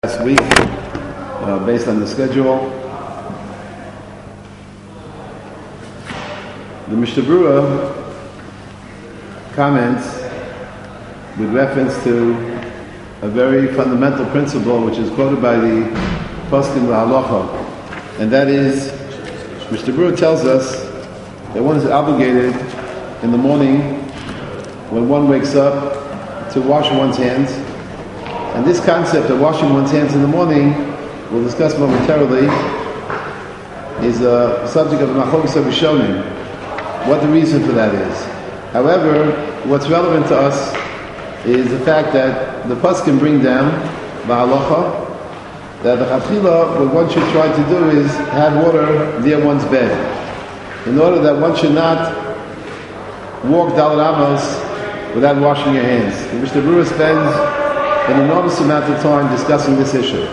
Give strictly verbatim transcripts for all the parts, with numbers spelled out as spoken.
Last week, uh, based on the schedule, the Mishnah Berurah comments with reference to a very fundamental principle which is quoted by the Poskim Halacha, and that is, Mishnah Berurah tells us that one is obligated in the morning when one wakes up to wash one's hands. And this concept of washing one's hands in the morning, we'll discuss momentarily, is a subject of Machlokes Rishonim, what the reason for that is. However, what's relevant to us is the fact that the Poskim bring down, Ba'alacha, that the Chatchila, what one should try to do is have water near one's bed, in order that one should not walk Dalet Amos without washing your hands. The Mishnah Berurah spends an enormous amount of time discussing this issue.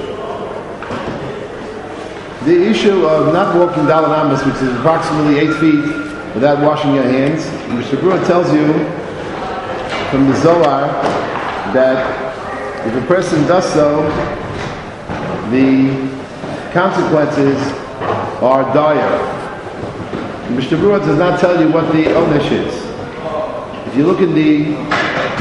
The issue of not walking Dalet Amos, which is approximately eight feet, without washing your hands, Mishnah Berurah tells you from the Zohar that if a person does so, the consequences are dire. Mishnah Berurah does not tell you what the onesh is. If you look in the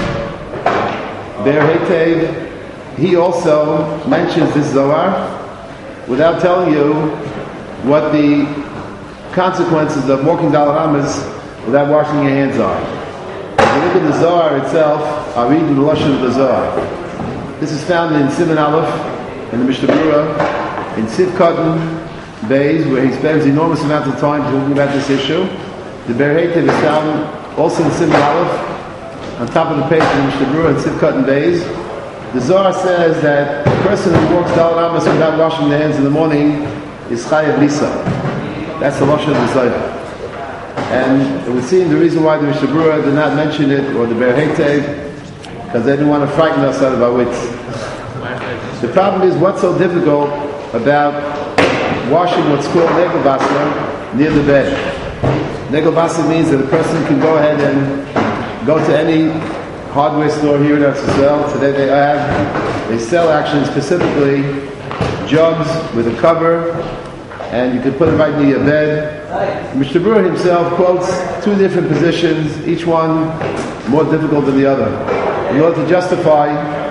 Be'er Heitev, he also mentions this Zohar without telling you what the consequences of walking Dalet Amos without washing your hands are. If you look at the Zohar itself, I read the Lashon of the Zohar. This is found in Siman Aleph, in the Mishnah Berurah, in Sivkatan Beis, where he spends enormous amount of time talking about this issue. The Be'er Heitev is found also in Siman Aleph, on top of the page in Mishnah Berurah and Sivkatan Beis. The Zohar says that the person who walks Dalet Amos without washing their hands in the morning is Chayav Lisa. That's the Lashon of the Zohar. And it would seem the reason why the Mishnah Berurah did not mention it, or the Be'er Heitev, because they didn't want to frighten us out of our wits. The problem is, what's so difficult about washing what's called Negel Basar near the bed? Negel Basar means that a person can go ahead and go to any hardware store here in Eretz Yisrael. Today they have, they sell actually specifically jugs with a cover, and you can put it right near your bed. Mishnah Berurah himself quotes two different positions, each one more difficult than the other, in order to justify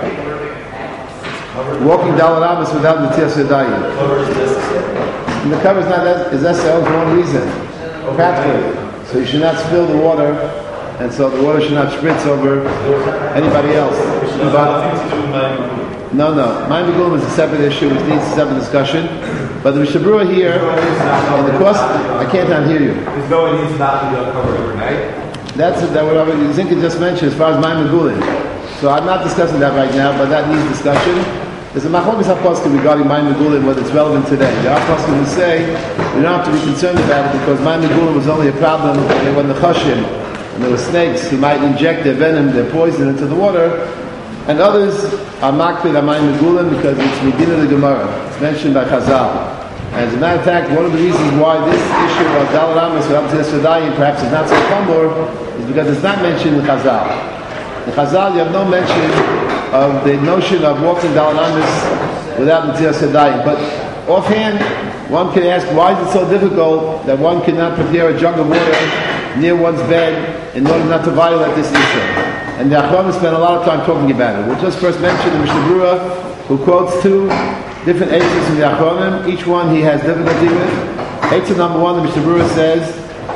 walking Dalet Amos without Netilas Yadayim. And the cover is not that, is necessary for one reason, practically. So you should not spill the water, and so the water should not spritz over anybody else. But, no, no. Mayim Megulim is a separate issue which needs a separate discussion. But the Mishnah Berurah here, in the course, I can't unhear you. His going needs not to be uncovered overnight. That's that what Zinkin just mentioned as far as Mayim Megulim. So I'm not discussing that right now, but that needs discussion. There's a Machlokes HaPoskim regarding Mayim Megulim, whether it's relevant today. There are Poskim who say you don't have to be concerned about it because Mayim Megulim was only a problem when the Chashim, and there were snakes who might inject their venom, their poison into the water, and others are makpid on Mayim Megulim because it's Medina the Gemara. It's mentioned by Chazal. And as a matter of fact, one of the reasons why this issue of Dalet Amos without Netilas Yadayim perhaps is not so common is because it's not mentioned in Chazal. In Chazal, you have no mention of the notion of walking Dalet Amos without Netilas Yadayim. But offhand, one can ask, why is it so difficult that one cannot prepare a jug of water near one's bed in order not to violate this issue? And the Achronim spent a lot of time talking about it. We'll just first mention the Mishnah Berurah, who quotes two different eitzes in the Achronim. Each one he has difficulty with. Eitzah number one, the Mishnah Berurah says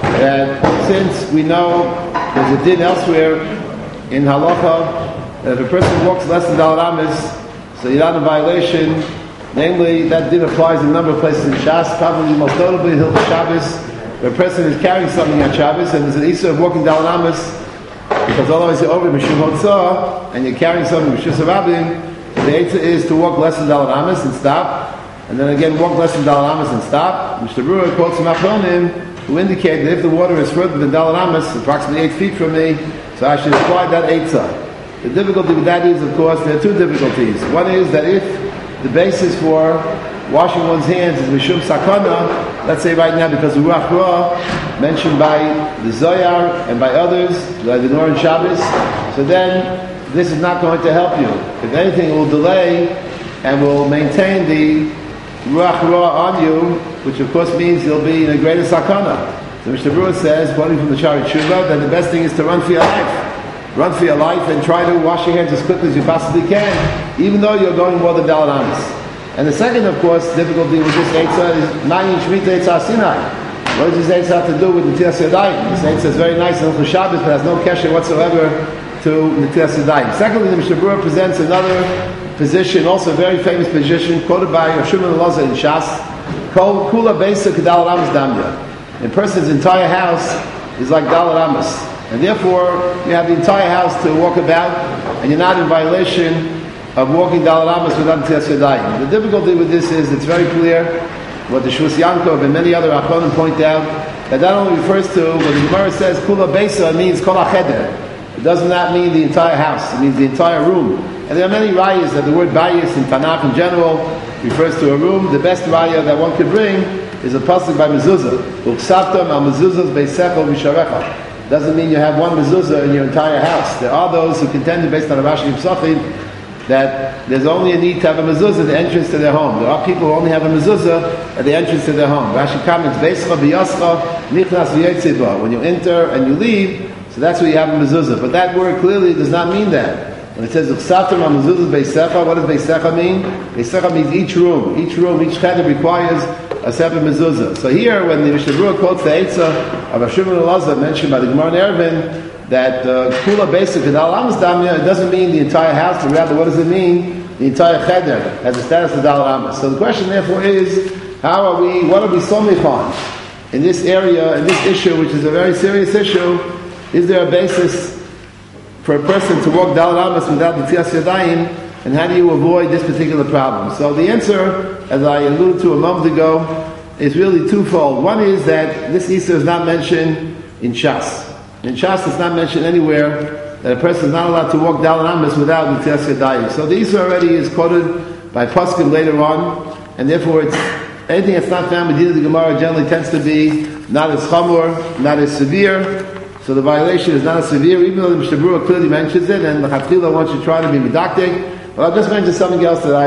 that since we know there's a din elsewhere in Halacha, that if a person walks less than Dalet Amos, so you're not in violation. Namely, that din applies in a number of places in Shas, probably most notably Hilchos Shabbos, where a person is carrying something on Shabbos, and there's an issue of walking Dalet Amos, because otherwise you're over Mishum Hotzah, and you're carrying something Mishus Rabim. The eitzah is to walk less than Dalet Amos and stop, and then again walk less than Dalet Amos and stop. Mishnah Berurah quotes from Achronim, who indicate that if the water is further than Dalet Amos, approximately eight feet from me, so I should apply that eitzah. The difficulty with that is, of course, there are two difficulties. One is that if the basis for washing one's hands is Mishum Sakana, let's say right now because of Ruach Ra, mentioned by the Zohar and by others, like the Nor and Shabbos, so then this is not going to help you. If anything, it will delay and will maintain the ruach ra on you, which of course means you'll be in a greater sakana. So Mishnah Berurah says, quoting from the Shari Tshuva, that the best thing is to run for your life. Run for your life and try to wash your hands as quickly as you possibly can, even though you're going more than Daled Amos. And the second, of course, difficulty with this Eitzah is Nayin Shmita Eitzah Sinai. What does this Eitzah have to do with Netilas Yadayim? This Eitzah is very nice in Hilchos Shabbos, but has no kesher whatsoever to Netilas Yadayim. Secondly, the Mishnah Berurah presents another position, also a very famous position, quoted by Rav Shimon Elazar in Shas, called Kula Beisa Kedal Amos Damya. A person's entire house is like Daled Amos, and therefore you have the entire house to walk about, and you're not in violation of walking Daled Amos without Netilas Yadayim. The difficulty with this is it's very clear what the Shvus Yankov and many other Achronim point out, that that only refers to, when the Gemara says Kula Beisa, it means Kol HaCheder. It does not mean the entire house, it means the entire room. And there are many rayas that the word Bayis in Tanakh in general refers to a room. The best raya that one could bring is a pasuk by mezuzah. Uksavtam al mezuzahs beisechel v'sharecha. Doesn't mean you have one mezuzah in your entire house. There are those who contend, based on Rashi Psachim, that there's only a need to have a mezuzah at the entrance to their home. There are people who only have a mezuzah at the entrance to their home. Rashi comments, beischa v'yascha nichnas v'yetzibah. When you enter and you leave, so that's where you have a mezuzah. But that word clearly does not mean that. When it says Uksavtam al mezuzahs beisecha, what does beisecha mean? Beisecha means each room. Each room, each cheder requires a separate mezuzah. So here, when the Mishnah Berurah quotes the Eitzah of Rav Shimon Elazar mentioned by the Gemara in Eruvin, that Kula Beisa Kedal Amos Damya, it doesn't mean the entire house, but rather what does it mean? The entire cheder has the status of Daled Amos. So the question therefore is, how are we, what are we somich on in this area, in this issue, which is a very serious issue? Is there a basis for a person to walk Daled Amos without Netilas Yadayim? And how do you avoid this particular problem? So the answer, as I alluded to a moment ago, is really twofold. One is that this Issa is not mentioned in Shas. In Shas it's not mentioned anywhere that a person is not allowed to walk Daled Amos without Netilas Yadayim. So the Issa already is quoted by Poskim later on, and therefore it's anything that's not found with the Gemara generally tends to be not as chamor, not as severe. So the violation is not as severe, even though the Mishnah Berurah clearly mentions it, and the Chatchila wants to try to be medactic. But I'll just mention something else that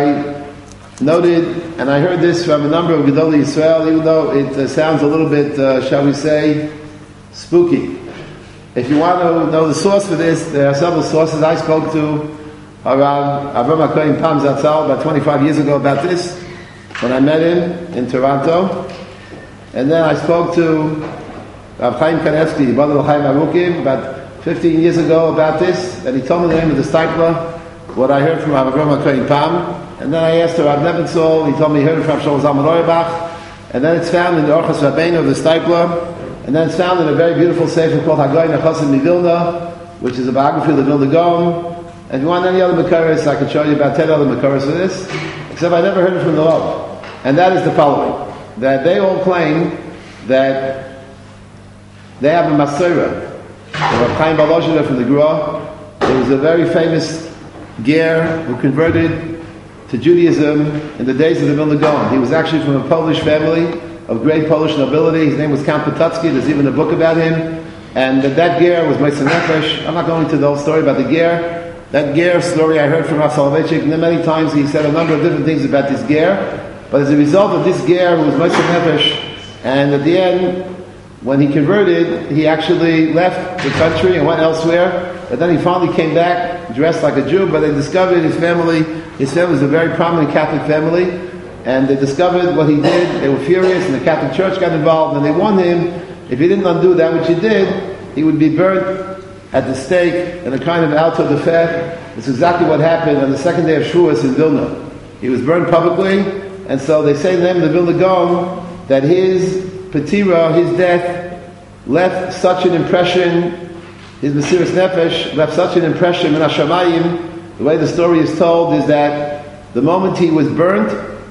I noted, and I heard this from a number of Gedolei Yisrael, even though it uh, sounds a little bit, uh, shall we say, spooky. If you want to know the source for this, there are several sources. I spoke to around Avram HaKohen Pam Zatzal about twenty-five years ago about this, when I met him in Toronto. And then I spoke to Rav Chaim Kanevsky, the brother of Chaim Arukim, about fifteen years ago about this, and he told me the name of the Steipler, what I heard from Rav Avram HaKohen Pam, and then I asked Rav Nebenzahl, he told me he heard it from Shlomo Zalman Auerbach, and then it's found in the Orchos Rabbeinu of the Steipler, and then it's found in a very beautiful sefer called Hagoy Nechosim Mivilna, which is a biography of the Vilna Gaon. And if you want any other Makaris, I can show you about ten other Makaris for this, except I never heard it from the Rav. And that is the following, that they all claim that they have a Masorah. Rav Chaim Balozhiner from the Gra, there was a very famous Ger who converted to Judaism in the days of the Vilna Gaon. He was actually from a Polish family of great Polish nobility. His name was Count Potocki. There's even a book about him. And that Ger was Moshe Nefesh. I'm not going into the whole story about the Ger. That Ger story I heard from Rav Soloveitchik many times. He said a number of different things about this Ger. But as a result of this Ger who was Moshe Nefesh, and at the end, when he converted, he actually left the country and went elsewhere. But then he finally came back dressed like a Jew, but they discovered his family, his family was a very prominent Catholic family, and they discovered what he did. They were furious, and the Catholic Church got involved, and they warned him, if he didn't undo that which he did, he would be burnt at the stake in a kind of auto de fe. It's exactly what happened on the second day of Shavuos in Vilna. He was burned publicly, and so they say in the name of the Vilna Gaon that his Petira, his death, left such an impression, his Mesiras Nefesh left such an impression in Hashamayim. The way the story is told is that the moment he was burnt,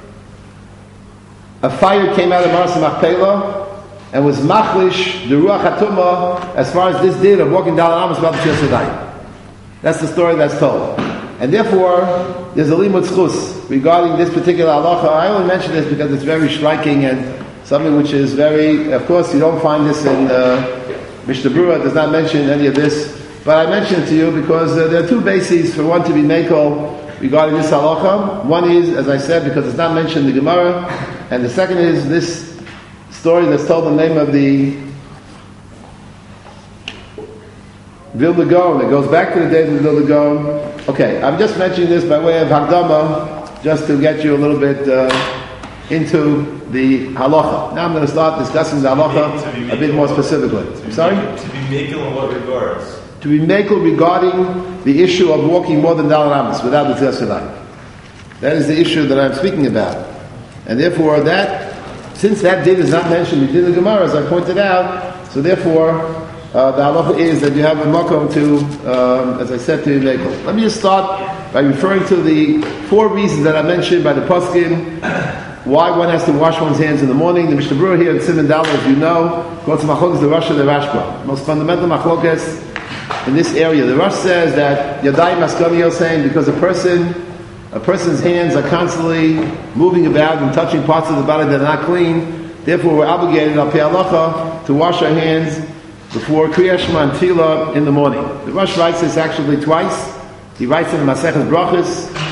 a fire came out of Maras Machpelah and was machlish the Ruach HaTumah as far as this did of walking down Amos about the Netilas Yadayim. That's the story that's told. And therefore, there's a limud zchus regarding this particular halacha. I only mention this because it's very striking and something which is very, of course, you don't find this in uh, Mishnah Berurah does not mention any of this, but I mention it to you because uh, there are two bases for one to be makel regarding this halacha. One is, as I said, because it's not mentioned in the Gemara, and the second is this story that's told in the name of the Vilna Gaon. It goes back to the days of the Vilna Gaon. Okay, I'm just mentioning this by way of Hakdama, just to get you a little bit uh, into the halacha. Now I'm going to start discussing the halacha a bit more specifically. To Sorry? To be makel in what regards? To be makel regarding the issue of walking more than Daled Amos without the Tzilas. That is the issue that I'm speaking about. And therefore that, since that din is not mentioned in the Gemara, as I pointed out, so therefore Uh, the halacha is that you have a makom to, um, as I said, to makel. Let me just start by referring to the four reasons that I mentioned by the poskim why one has to wash one's hands in the morning. The Mishnah Berurah here in Siman Daled, as you know, quotes Machlokes the Rosh and the Rashba. Most fundamental Machlokes in this area. The Rosh says that Yadayim Askaniyel saying because a person, a person's hands are constantly moving about and touching parts of the body that are not clean. Therefore, we're obligated al pi halacha to wash our hands before Kriyas Shema and Tefillah in the morning. The Rosh writes this actually twice. He writes it in Masechet Brachos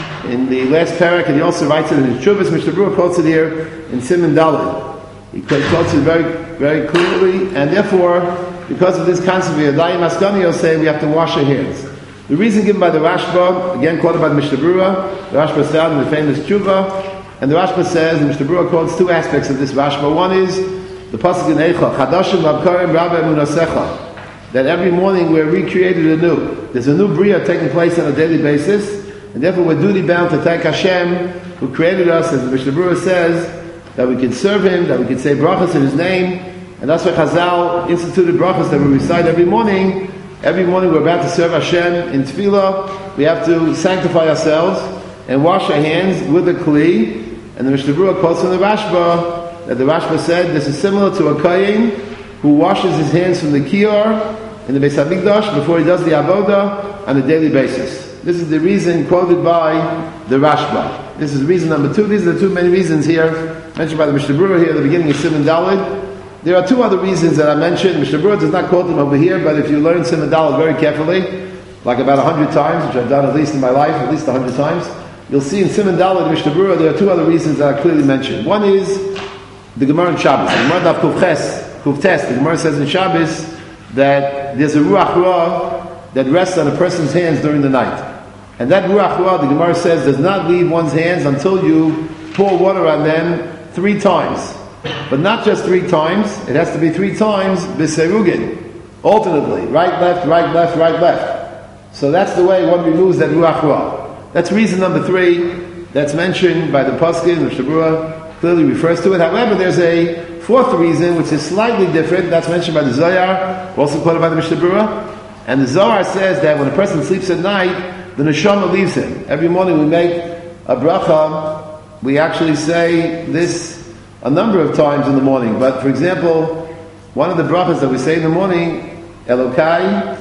in the last parak, and he also writes it in his Shuvas. Mishnah Berurah quotes it here in Siman Daled. He quotes it very, very clearly, and therefore, because of this concept of Yadayim Askaniyel saying we have to wash our hands. The reason given by the Rashba, again quoted by the Mishnah Berurah, the Rashba said in the famous Tshuva, and the Rashba says, the Mishnah Berurah quotes two aspects of this Rashba. One is the pasuk in Eicha, Chadashim Labkarim Rabba Emunasecha, that every morning we're recreated anew. There's a new bria taking place on a daily basis, and therefore we're duty bound to thank Hashem, who created us, as the Mishnah Berurah says, that we can serve Him, that we can say brachas in His name, and that's why Chazal instituted brachas that we recite every morning. Every morning we're about to serve Hashem in Tefillah. We have to sanctify ourselves and wash our hands with a kli. And the Mishnah Berurah quotes from the Rashba that the Rashba said this is similar to a kohen who washes his hands from the kiyar in the Beis Hamikdash before he does the avoda on a daily basis. This is the reason quoted by the Rashba. This is reason number two. These are the two main reasons here mentioned by the Mishnah Berurah here at the beginning of Siman Daled. There are two other reasons that I mentioned. Mishnah Berurah does not quote them over here, but if you learn Siman Daled very carefully, like about a hundred times, which I've done at least in my life, at least a hundred times, you'll see in Siman Daled Mishnah Berurah there are two other reasons that are clearly mentioned. One is the Gemara in Shabbos. The Gemara Daf Kufches, Kuftes, the Gemara says in Shabbos that there's a Ruach Ra that rests on a person's hands during the night. And that Ruach Ra, the Gemara says, does not leave one's hands until you pour water on them three times. But not just three times, it has to be three times b'serugin, alternately, right, left, right, left, right, left. So that's the way one removes that Ruach Ra. That's reason number three that's mentioned by the Paskin, the Mishnah Berurah clearly refers to it. However, there's a fourth reason which is slightly different. That's mentioned by the Zohar, also quoted by the Mishnah Berurah. And the Zohar says that when a person sleeps at night, the neshama leaves him. Every morning we make a bracha. We actually say this a number of times in the morning. But for example, one of the brachas that we say in the morning, Elokai,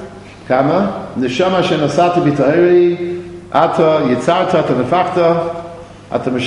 Kama, neshama shenasati b'tahiri, ata yitzarta, ata nefachta, every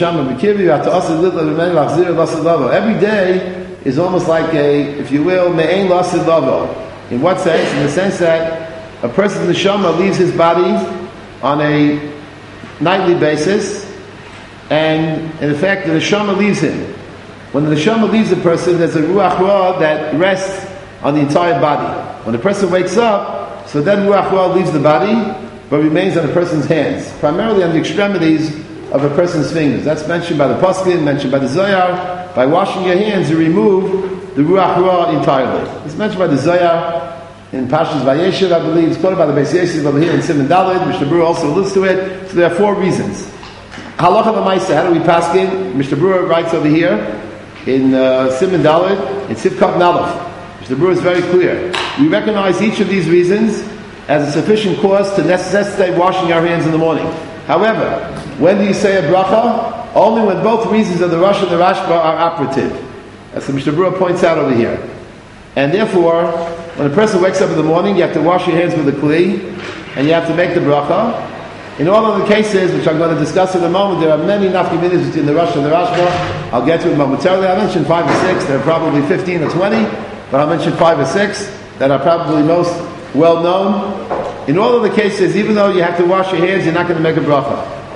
day is almost like a, if you will, me'ein lasid lavo. In what sense? In the sense that a person's neshama leaves his body on a nightly basis, and in effect the neshama leaves him. When the neshama leaves a person, there's a ruach ra that rests on the entire body. When a person wakes up, so then ruach ra leaves the body, but remains on a person's hands, primarily on the extremities of a person's fingers. That's mentioned by the Paskin, mentioned by the Zohar. By washing your hands, you remove the Ruach Ra entirely. It's mentioned by the Zohar in Pashas Vayeshev, I believe. It's quoted by the Beis Yosef over here in Siman Daled. Mishnah Berurah also alludes to it. So there are four reasons. Halacha L'maisa, how do we Paskin? Mishnah Berurah writes over here in uh, Siman Daled, in Sivkot Nalef. Mishnah Berurah is very clear. We recognize each of these reasons as a sufficient cause to necessitate washing our hands in the morning. However, when do you say a bracha? Only when both reasons of the Rosh and the Rashba are operative. As the Mishnah Berurah points out over here. And therefore, when a person wakes up in the morning, you have to wash your hands with a kli, and you have to make the bracha. In all other cases, which I'm going to discuss in a moment, there are many nafkaminas between the Rosh and the Rashba. I'll get to it momentarily. I mentioned five or six. There are probably fifteen or twenty, but I'll mention five or six that are probably most well known. In all of the cases, even though you have to wash your hands, you're not going to make a bracha.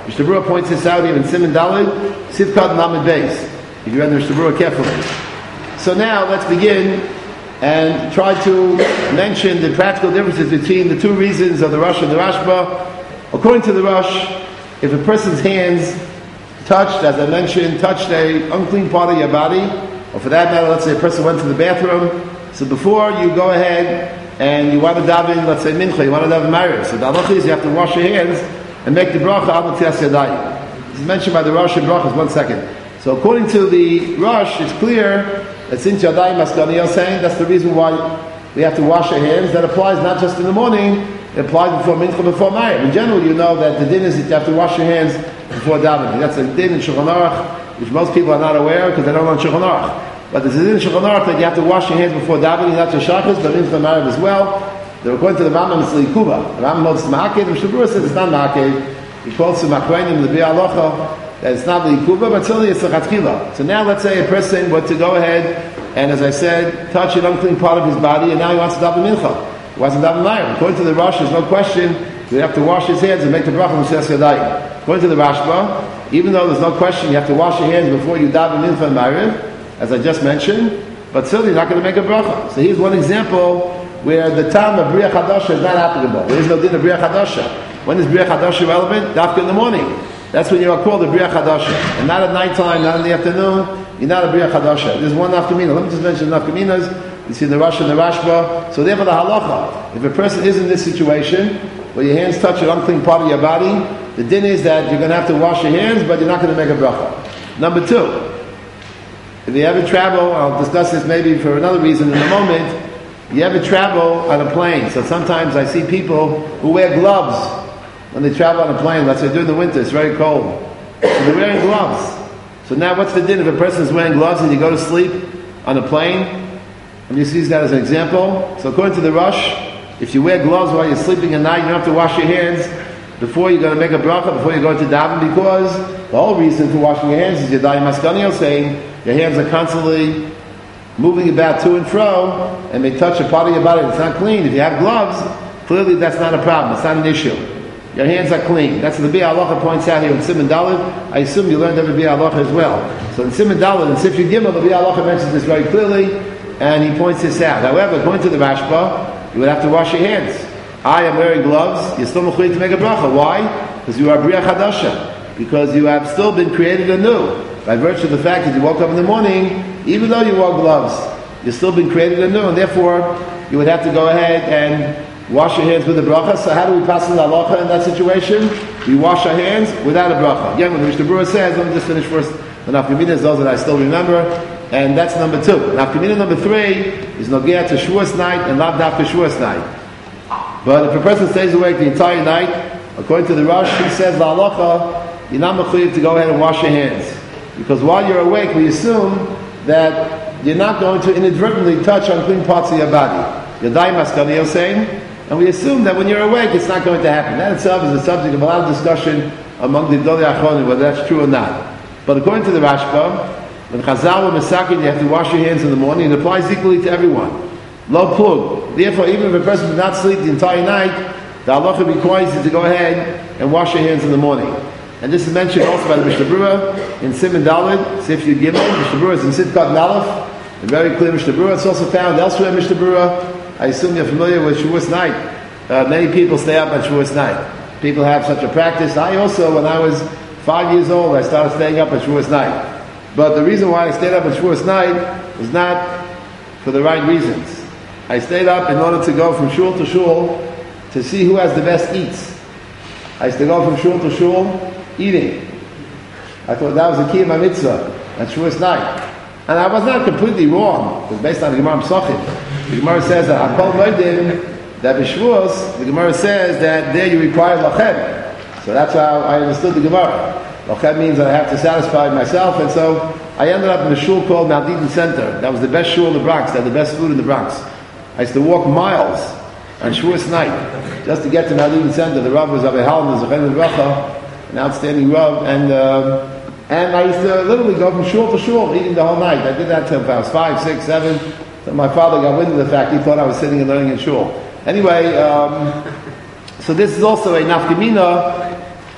Mishnah Berurah points this out here in Siman Daled, Sivkat and Lamed Beis, if you read the Mishnah Berurah carefully. So now, let's begin and try to mention the practical differences between the two reasons of the Rosh and the Rashba. According to the Rosh, if a person's hands touched, as I mentioned, touched a unclean part of your body, or for that matter, let's say a person went to the bathroom, so before you go ahead and you want to daven, let's say mincha, you want to daven Ma'ariv, so the halacha is you have to wash your hands and make the bracha al netilas yadayim. This is mentioned by the Rosh and brachas. One second. So according to the Rosh, it's clear that since Yadayim Maskani are saying that's the reason why we have to wash our hands. That applies not just in the morning, it applies before mincha, before Ma'ariv. In general, you know that the din is that you have to wash your hands before davening. That's a din in Shulchan Aruch, which most people are not aware because they don't learn Shulchan Aruch. But there's a din in Shulchan Aruch that you have to wash your hands before davening, not just shachas, but mincha and Ma'ariv as well. They're according to the Rambam, it's l'ikuba. The Rambam knows it's ma'akev. The Mishnah Berurah says it's not ma'akev. He quotes the Makronim, the Biur Halacha, that it's not l'ikuba, but certainly it's a chatchila. So now let's say a person were to go ahead and, as I said, touch an unclean part of his body, and now he wants to daven mincha. He wants to daven Ma'ariv. According to the Rosh, there's no question you have to wash his hands and make the bracha netilas yadayim. According to the Rashba, even though there's no question you have to wash your hands before you daven mincha and Ma'ariv, as I just mentioned, but still you're not going to make a bracha. So here's one example where the time of Bria Chadasha is not applicable. There is no din of Bria Chadasha. When is Bria Chadasha relevant? Dafka in the morning. That's when you are called a Bria Chadasha. And not at night time, not in the afternoon, you're not a Bria Chadasha. There's one nafkamina. Let me just mention the nafkaminas. You see the Rosh and the Rashba. So therefore the halacha, if a person is in this situation, where your hands touch an unclean part of your body, the din is that you're going to have to wash your hands, but you're not going to make a bracha. Number two, if you ever travel, I'll discuss this maybe for another reason in a moment, you ever travel on a plane. So sometimes I see people who wear gloves when they travel on a plane. Let's say during the winter, it's very cold. So they're wearing gloves. So now what's the din if a person is wearing gloves and you go to sleep on a plane? And you see that as an example. So according to the Rosh, if you wear gloves while you're sleeping at night, you don't have to wash your hands before you're going to make a bracha, before you go to daven, because the whole reason for washing your hands is Yadayim Maskani saying your hands are constantly moving about to and fro, and they touch a part of your body that's not clean. If you have gloves, clearly that's not a problem. It's not an issue. Your hands are clean. That's what the Biur Halacha points out here in Siman Daled. I assume you learned every Biur Halacha as well. So in Siman Daled and Sifri Gimel, the Biur Halacha mentions this very clearly, and he points this out. However, according to the Rashba, you would have to wash your hands. I am wearing gloves. You're still mechuyev to make a bracha. Why? Because you are Bria Chadasha. Because you have still been created anew. By virtue of the fact that you woke up in the morning, even though you wore gloves, you've still been created anew, and therefore you would have to go ahead and wash your hands with a bracha. So how do we pass the halacha in that situation? We wash our hands without a bracha. Again, when the Mishnah Berurah says, let me just finish first the nafkaminas, those that I still remember, and that's number two. Nafkamina number three is nogea to Shavuos night and lav dafka Shavuos night. But if a person stays awake the entire night, according to the Rosh, he says la halacha, you're not mechuyev to go ahead and wash your hands. Because while you're awake, we assume that you're not going to inadvertently touch unclean parts of your body. Yadayim Maskani are saying, and we assume that when you're awake, it's not going to happen. That itself is a subject of a lot of discussion among the Gedolei Achronim, whether that's true or not. But according to the Rashba, when Chazal or Mesakin, you have to wash your hands in the morning, it applies equally to everyone. Lo plug. Therefore, even if a person does not sleep the entire night, the halacha requires you to go ahead and wash your hands in the morning. And this is mentioned also by the Mishnah Berurah in Siman Daled, Sif Yud Gimel. Mishnah Berurah is in Sivkat and Aleph, a very clear Mishnah Berurah. It's also found elsewhere in Mishnah Berurah. I assume you're familiar with Shavuos night. Uh, many people stay up on Shavuos night. People have such a practice. I also, when I was five years old, I started staying up on Shavuos night. But the reason why I stayed up on Shavuos night was not for the right reasons. I stayed up in order to go from shul to shul to see who has the best eats. I used to go from shul to shul eating. I thought that was the key of my mitzvah on Shavuos night. And I was not completely wrong, because based on the Gemara Pesachim, the Gemara says that Hakol Moedim, that B'Shavuos, the Gemara says that there you require lachem. So that's how I understood the Gemara. Lachem means that I have to satisfy myself, and so I ended up in a shul called Mount Eden Center. That was the best shul in the Bronx. They had the best food in the Bronx. I used to walk miles on Shavuos night just to get to Mount Eden Center. The Rav was Rabbi Halman, Zechen Bracha, an outstanding Rav, and um, and I used to literally go from shul to shul, eating the whole night. I did that till I was five, six, seven. So my father got wind of the fact. He thought I was sitting and learning in shul. Anyway, um, so this is also a nafkamina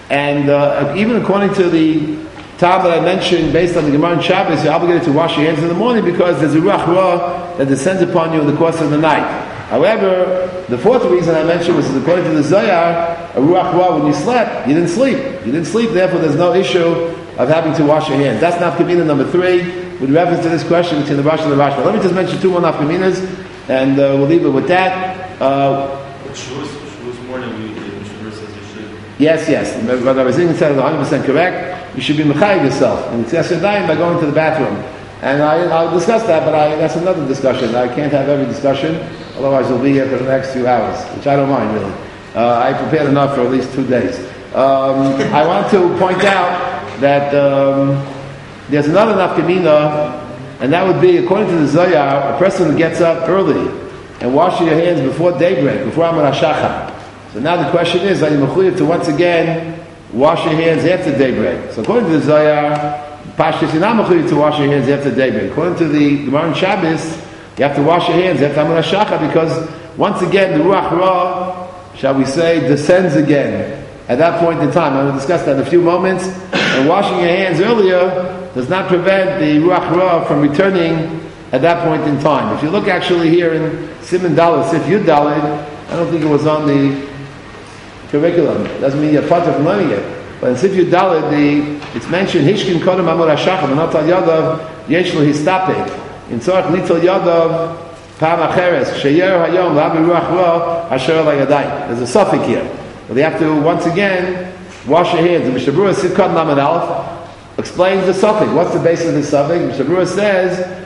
And uh, even according to the time that I mentioned, based on the Gemara in Shabbos, you're obligated to wash your hands in the morning because there's a ruach ra that descends upon you in the course of the night. However, the fourth reason I mentioned was according to the Zohar, a ruach ra, when you slept, you didn't sleep. You didn't sleep, therefore there's no issue of having to wash your hands. That's nafkamina number three, with reference to this question between the Rosh and the Rashba. Let me just mention two more nafkaminas, and uh, we'll leave it with that. Uh, Shavuos morning, we Shavuos says you should. Yes, yes. What I was saying said is one hundred percent correct. You should be mechayiv yourself in Tziyas Yadayim by going to the bathroom. And I, I'll discuss that, but I, that's another discussion. I can't have every discussion, otherwise we'll be here for the next few hours, which I don't mind really. Uh, I prepared enough for at least two days. Um, I want to point out that um, there's another nafkamina, and that would be, according to the Zohar, a person who gets up early and washes your hands before daybreak, before Amar HaShachar. So now the question is, are you mechuyev to once again wash your hands after daybreak? So according to the Zohar, Pashtus, you're not mechuyev to wash your hands after daybreak. According to the Gemara in Shabbos, you have to wash your hands after Amar HaShachar because once again the Ruach Ra, shall we say, descends again at that point in time. I'm going to discuss that in a few moments. And washing your hands earlier does not prevent the Ruach Ra from returning at that point in time. If you look actually here in Siman Daled, Sif Yud Daled, I don't think it was on the curriculum. It doesn't mean you're part of learning it. But in Sif Yud Daled, the, it's mentioned, Hishkin Kodem Amar HaShachar, V'notal Yadav, Yesh Lo Histapek. In Tzorach Nitol Yadav, Pam Acheres, Sheyer Hayom, L'Abi Ruach Ra, Asher Al Yadayim. There's a suffix here. But they have to, once again, wash your hands. The Mishnah Berurah Sivkot Lamed Aleph explains the suffix. What's the basis of the suffix? Mishnah Berurah says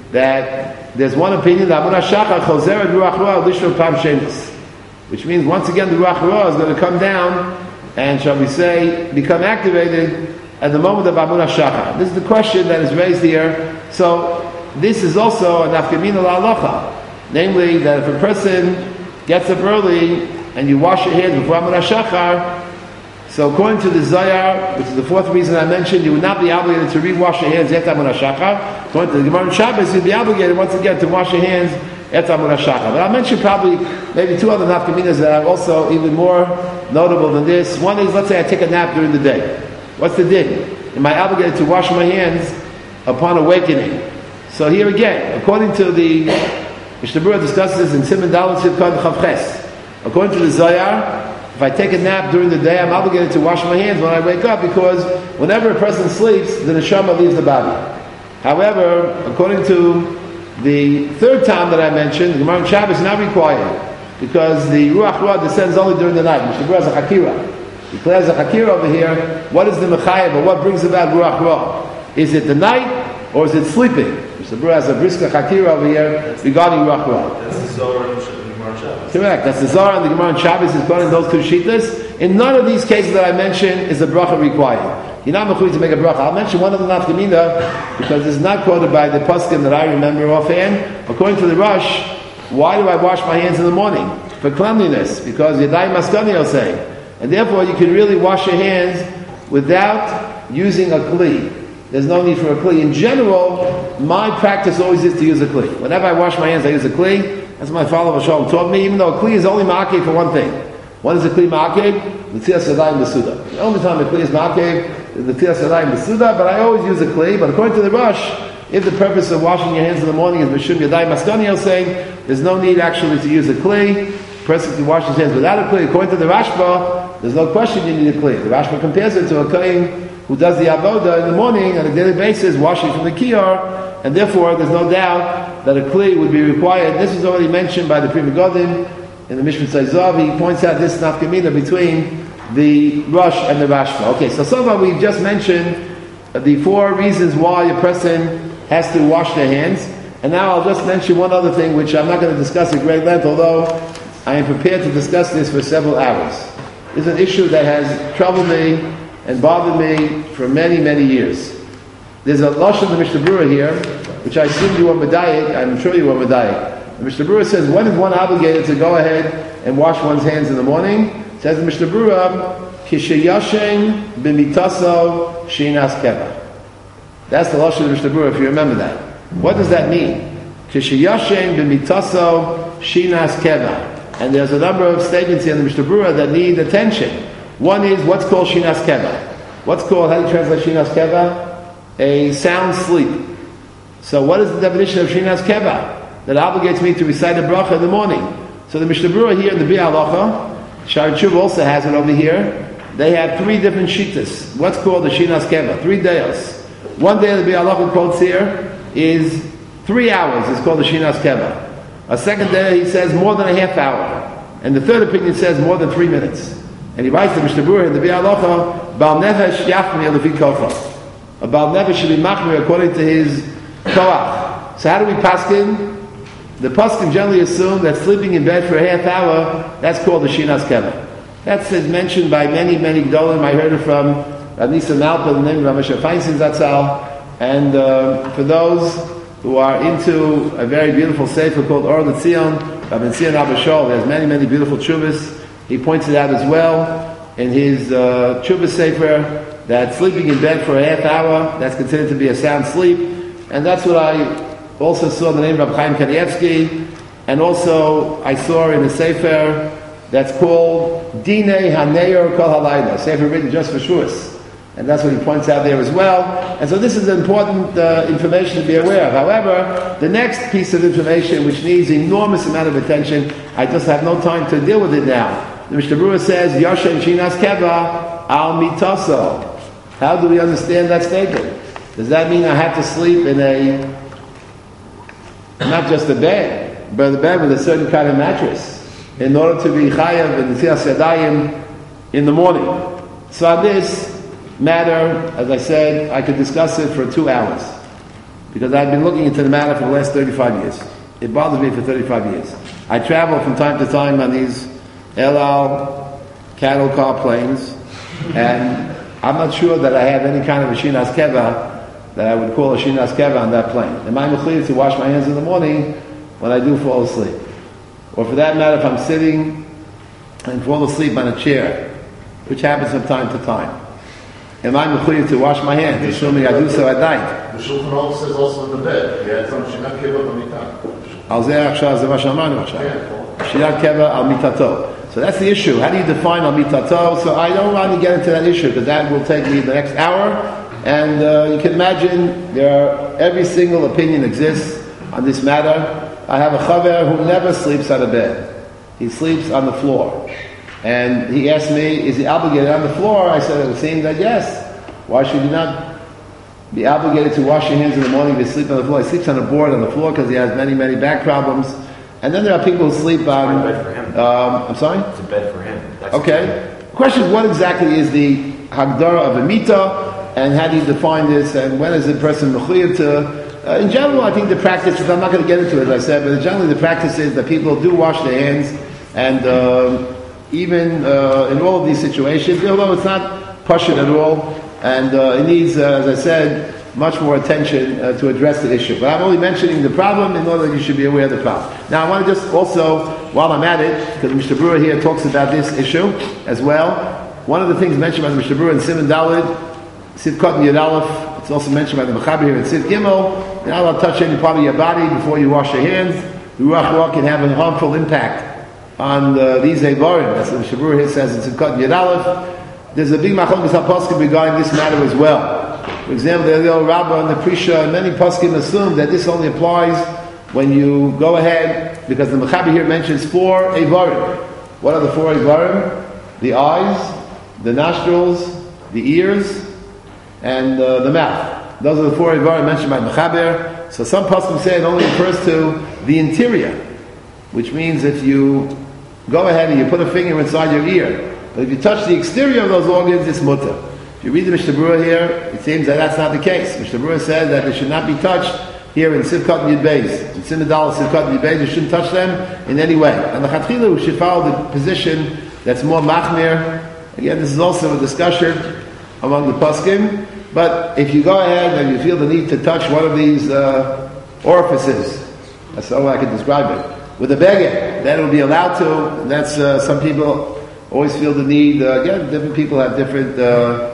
that there's one opinion that Amar HaShachar Chozer et Ruach Ra Lishon Pam Shemus, which means once again the Ruach Ra is going to come down and, shall we say, become activated at the moment of Amar HaShachar. This is the question that is raised here. So this is also an nafkamina la'alacha, namely that if a person gets up early and you wash your hands before Amar HaShachar, so according to the Zohar, which is the fourth reason I mentioned, you would not be obligated to re-wash your hands after Amar HaShachar. According to the Gemara in Shabbos, you'd be obligated once again to wash your hands after Amar HaShachar. But I'll mention probably maybe two other nafkaminas that are also even more notable than this. One is, let's say I take a nap during the day. What's the din? Am I obligated to wash my hands upon awakening? So here again, according to the Mishnah Berurah discusses in Siman Daled Sivkot Chavches. According to the Zohar, if I take a nap during the day, I'm obligated to wash my hands when I wake up because whenever a person sleeps, the neshama leaves the body. However, according to the third time that I mentioned, the Gemara in Shabbos is not required because the Ruach Ra descends only during the night. Mishnah Berurah is a Hakira. He declares a Hakira over here. What is the Mechayev, or what brings about Ruach Ra? Is it the night or is it sleeping? Mishnah Berurah has a brisker Hakira over here regarding Ruach Ra. That's the Zohar and the Gemara in Shabbos. Correct. That's the Zohar and the Gemara in Shabbos is quoting those two shittas. In none of these cases that I mentioned is a bracha required. You're not mechuyev to make a bracha. I'll mention one of the nafkamina because it's not quoted by the poskim that I remember offhand. According to the Rosh, why do I wash my hands in the morning? For cleanliness, because Yadayim Maskani are saying. And therefore you can really wash your hands without using a kli. There's no need for a kli. In general, my practice always is to use a kli. Whenever I wash my hands, I use a kli. That's my father Shalom taught me, even though a kli is only ma'akev for one thing. One is a kli ma'akev, the Tziyas Yadayim B'Suda. The only time a kli is ma'akev is the Tziyas Yadayim B'Suda, but I always use a kli. But according to the Rosh, if the purpose of washing your hands in the morning is Mishum Yadayim Maskani saying, there's no need actually to use a kli. A person can wash his hands without a kli. According to the Rashba, there's no question you need a kli. The Rashba compares it to a kohen who does the avoda in the morning on a daily basis, washing from the kiyar, and therefore there's no doubt that a kli would be required. This was already mentioned by the Pri Megadim in the Mishpat Zazav. He points out this nafkamina between the Rosh and the Rashba. Okay, so so far we've just mentioned the four reasons why a person has to wash their hands, and now I'll just mention one other thing which I'm not going to discuss at great length, although I am prepared to discuss this for several hours. It's an issue that has troubled me and bothered me for many, many years. There's a Lashon of the Mishnah Berurah here, which I assume you are Medayik, I'm sure you are Medayik. The Mishnah Berurah says, when is one obligated to go ahead and wash one's hands in the morning? It says the Mishnah Berurah, Kishayashen b'mitaso shinas keva. That's the Lashon of the Mishnah Berurah, if you remember that. What does that mean? Kishayashen b'mitaso shinas keva. And there's a number of statements here in the Mishnah Berurah that need attention. One is what's called Shinas Keva. What's called, how do you translate Shinas Keva? A sound sleep. So what is the definition of Shinas Keva? That obligates me to recite a bracha in the morning. So the Mishnah Berurah here in the Bi Halacha, Sha'ar Tshuva also has it over here. They have three different shittas. What's called the Shinas Keva? Three days. One day the Bi Halacha quotes here is three hours. It's called the Shinas Keva. A second day he says more than a half hour. And the third opinion says more than three minutes. And he writes to Mishnah Berurah in the Bi Halacha, Baal Nefesh Yachmir Lefi Kocha. A Baal Nefesh should be machmir according to his koach. So how do we paskin? The paskin generally assume that sleeping in bed for a half hour, that's called the Shinas Keva. That's mentioned by many, many Gdolim. I heard it from Rav Nisa Malpa, the name of Rav Moshe Feinstein Zatzal. And uh, for those who are into a very beautiful sefer called Or L'Tzion, Rav Nitzion Abba Shaul, there's many, many beautiful tshuvas. He points it out as well in his uh, tshuvah sefer that sleeping in bed for a half hour, that's considered to be a sound sleep. And that's what I also saw in the name of Rav Chaim Kanievsky. And also I saw in a sefer that's called Dinei Haneir Kol Halayla, sefer written just for Shavuos. And that's what he points out there as well. And so this is important uh, information to be aware of. However, the next piece of information which needs enormous amount of attention, I just have no time to deal with it now. The Mishnah Berurah says, Yoshem Shinas Keva al mitaso. How do we understand that statement? Does that mean I have to sleep in a, not just a bed, but a bed with a certain kind of mattress in order to be chayav and Netilas Yadayim in the morning? So on this matter, as I said, I could discuss it for two hours because I've been looking into the matter for the last thirty-five years. It bothers me for thirty-five years. I travel from time to time on these El Al cattle car planes, and I'm not sure that I have any kind of a Shinas Keva that I would call a Shinas Keva on that plane. Am I mechuyev to wash my hands in the morning when I do fall asleep? Or for that matter, if I'm sitting and fall asleep on a chair, which happens from time to time, am I mechuyev to wash my hands, assuming I do so at night? The Shulchan Aruch says also in the bed. Yeah, it's on Shinas Keva b'mitah. Al zeh achshav, zeh ma shamanu achshav. Shinas Keva al mitato. So that's the issue. How do you define al mitato? So I don't want to get into that issue because that will take me the next hour. And uh, you can imagine there are, every single opinion exists on this matter. I have a chaver who never sleeps on a bed. He sleeps on the floor. And he asked me, is he obligated on the floor? I said, it would seem that yes. Why should you not be obligated to wash your hands in the morning if you sleep on the floor? He sleeps on a board on the floor because he has many, many back problems. And then there are people who sleep on... It's a bed for him. Um, I'm sorry? It's a bed for him. That's okay. The question is, what exactly is the Hagdara of a Mita, and how do you define this, and when is a person mechuyev to... Uh, in general, I think the practice is, I'm not going to get into it, as I said, but generally the practice is that people do wash their hands, and uh, even uh, in all of these situations, although it's not pashut at all, and uh, it needs, uh, as I said, much more attention uh, to address the issue. But I'm only mentioning the problem in order that you should be aware of the problem. Now I want to just also, while I'm at it, because Mishnah Berurah here talks about this issue as well, one of the things mentioned by the Mishnah Berurah in Siman Daled, Sivkot and Yud Aleph, it's also mentioned by the Mechaber here in Siv Gimel, you're not allowed to touch any part of your body before you wash your hands. The Ruach Ruach can have a harmful impact on uh, these Eivarim. That's what the Mishnah Berurah here says in Sivkot and Yud Aleph. There's a big machlokes HaPoskim regarding this matter as well. For example, the Eliyah Rabbah and the Prisha, and many poskim assume that this only applies when you go ahead, because the Mechaber here mentions four Eivarim. What are the four Eivarim? The eyes, the nostrils, the ears, and uh, the mouth. Those are the four Eivarim mentioned by Mechaber. So some poskim say it only refers to the interior, which means if you go ahead and you put a finger inside your ear, but if you touch the exterior of those organs, it's mutter. If you read the Mishnah Berurah here, it seems that that's not the case. Mishnah Berurah says that they should not be touched here in Sivkot and Yud Beis. In Siman Daled, Sivkot and Yud Beis, you shouldn't touch them in any way. And the Chatchila should follow the position that's more machmir. Again, this is also a discussion among the poskim. But if you go ahead and you feel the need to touch one of these uh, orifices, that's how I can describe it, with a beggar, then it will be allowed to. And that's uh, some people always feel the need. Uh, again, different people have different. Uh,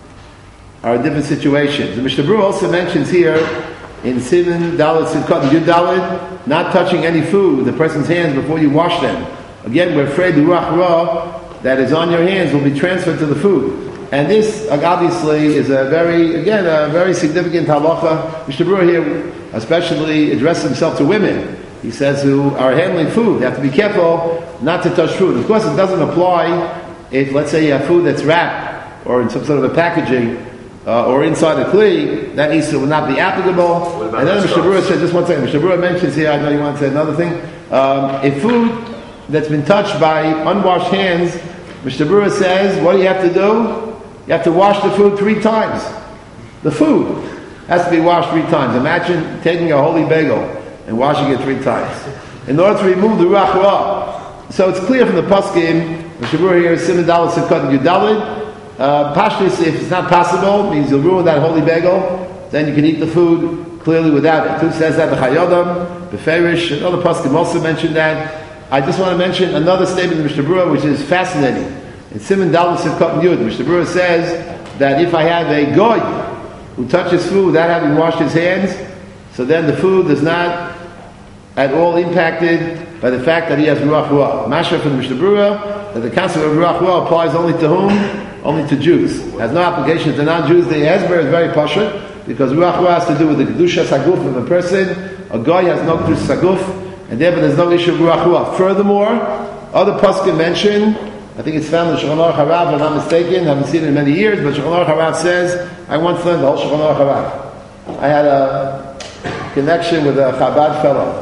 are in different situations. The Mishnah Berurah also mentions here in Siman Daled, Sivkot, and Yud Daled, not touching any food with the person's hands before you wash them. Again, we're afraid the Ruach Ra that is on your hands will be transferred to the food. And this, obviously, is a very, again, a very significant halacha. Mishnah Berurah here especially addresses himself to women. He says who are handling food, they have to be careful not to touch food. Of course, it doesn't apply if, let's say, you have food that's wrapped or in some sort of a packaging uh, or inside a kli, that issur will not be applicable. And then Mishnah Berurah says, just one second, Mishnah Berurah mentions here, I know you want to say another thing, um, if food that's been touched by unwashed hands, Mishnah Berurah says, what do you have to do? You have to wash the food three times. The food has to be washed three times. Imagine taking a holy bagel and washing it three times in order to remove the ruach ra. So it's clear from the paskim. Mishnah Berurah here is Siman Daled Sukkot and Yudalid. Uh, Pashtus, if it's not possible, means you'll ruin that holy bagel. Then you can eat the food clearly without it. Who says that? The Chayodam, Beferish, and other paskim also mentioned that. I just want to mention another statement of Mishnah Berurah which is fascinating. In Siman Daled Sukkot and Yud, Mishnah Berurah says that if I have a goy who touches food without having washed his hands, so then the food is not at all impacted by the fact that he has ruach ra. Masha from the Mishnah Berurah that the concept of ruach ra applies only to whom? Only to Jews. It has no application to non-Jews. The Hezbollah is very pashut because ruach ra has to do with the kedusha saguf of a person. A goy has no kedusha saguf, and therefore there's no issue of ruach ra. Furthermore, other poskim mention, I think it's found in Shulchan Aruch Harav, if I'm not mistaken, I haven't seen it in many years, but Shulchan Aruch Harav says, I once learned the whole Shulchan Aruch Harav. I had a connection with a Chabad fellow.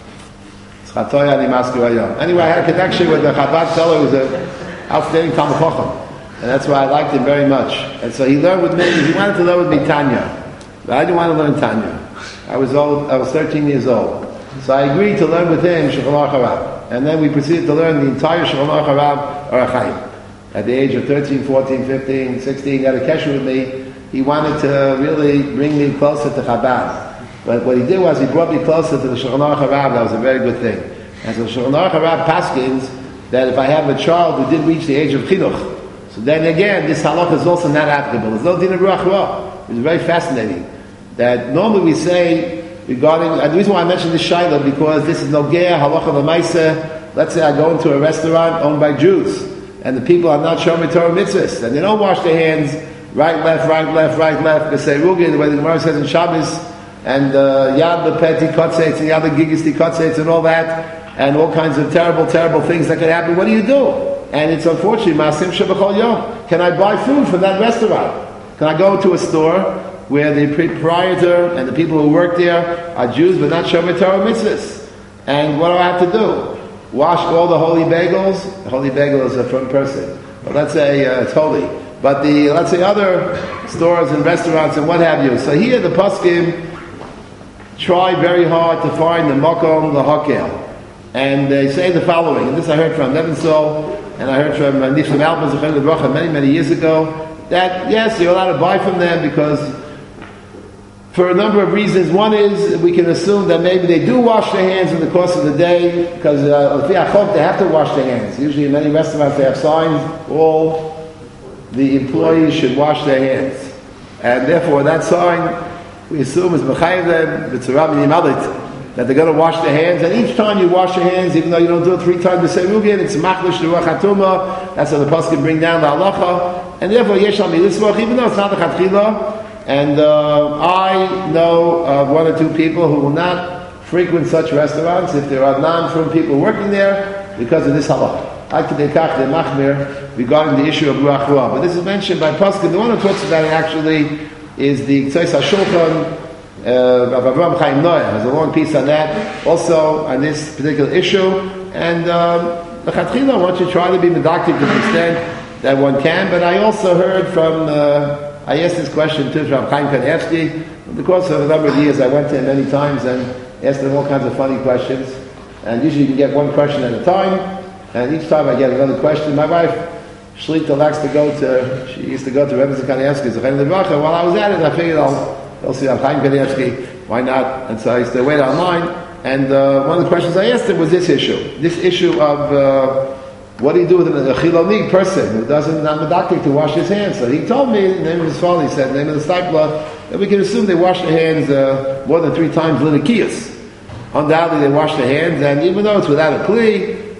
Anyway, I had a connection with a Chabad fellow who was an outstanding Talmid Chacham. And that's why I liked him very much. And so he learned with me, he wanted to learn with me Tanya. But I didn't want to learn Tanya. I was old, I was thirteen years old. So I agreed to learn with him Shulchan Aruch Harav. And then we proceeded to learn the entire Shulchan Aruch Harav Orach Chaim. At the age of thirteen, fourteen, fifteen, sixteen, he had a kesher with me. He wanted to really bring me closer to Chabad. But what he did was he brought me closer to the Shulchan Aruch Harav. That was a very good thing. And so Shulchan Aruch Harav paskins that if I have a child who did reach the age of chinuch, so then again, this halach is also not applicable. There's no din of ruach ra. It's very fascinating. That normally we say regarding, and the reason why I mentioned this shayla because this is nogea halacha l'maaseh. Let's say I go into a restaurant owned by Jews, and the people are not shomer Torah mitzvahs, and they don't wash their hands right, left, right, left, right, left. They say rugi the way the Gemara says in Shabbos, and uh, yad lepeti kotzeitz and yad gigisti kotzeitz and all that, and all kinds of terrible, terrible things that can happen. What do you do? And it's unfortunate, Maasim Shebachol Yom. Can I buy food from that restaurant? Can I go to a store where the proprietor and the people who work there are Jews but not shomer Torah mitzvahs? And what do I have to do? Wash all the holy bagels? The holy bagel is a from person. Well, let's say uh, it's holy. But the, let's say other stores and restaurants and what have you. So here the poskim try very hard to find the makom, the hakel. And they say the following, and this I heard from Nebenso, and I heard from Nifsham Alpaz many, many years ago, that yes, you're allowed to buy from them because for a number of reasons. One is we can assume that maybe they do wash their hands in the course of the day because uh, they have to wash their hands. Usually in many restaurants they have signs, all the employees should wash their hands. And therefore that sign, we assume is Mechayev them, B'tzara Minimalit, that they're going to wash their hands, and each time you wash your hands, even though you don't do it three times the same Rugin, it's machlish ruach hatuma. That's how the pasuk can bring down the halacha, and therefore yesh al milisvach, even though it's not the chatchila. And uh, I know of one or two people who will not frequent such restaurants if there are non-from people working there because of this halacha. I could dekach the machmir regarding the issue of ruach ra, but this is mentioned by pasuk. The one who talks about it actually is the Ktsos HaShulchan. Uh, Rav Avraham Chaim Noah has a long piece on that, also on this particular issue. And um, the Chatchila, I want you to try to be medactic to the extent that one can. But I also heard from, uh, I asked this question to Rav Chaim Kanievsky. In the course of a number of years, I went to him many times and asked him all kinds of funny questions. And usually you can get one question at a time. And each time I get another question. My wife, Shlita, likes to go to, she used to go to Rebbe Kanievsky's while I was at it, I figured I'll I'll see Chaim Kanievsky, why not? And so I used to wait online, and uh, one of the questions I asked him was this issue. This issue of uh, what do you do with a chiloni person who doesn't, not medactic to wash his hands? So he told me, the name of his father, he said, the name of the stipler, that we can assume they wash their hands uh, more than three times linikiyas. Undoubtedly they wash their hands, and even though it's without a kli,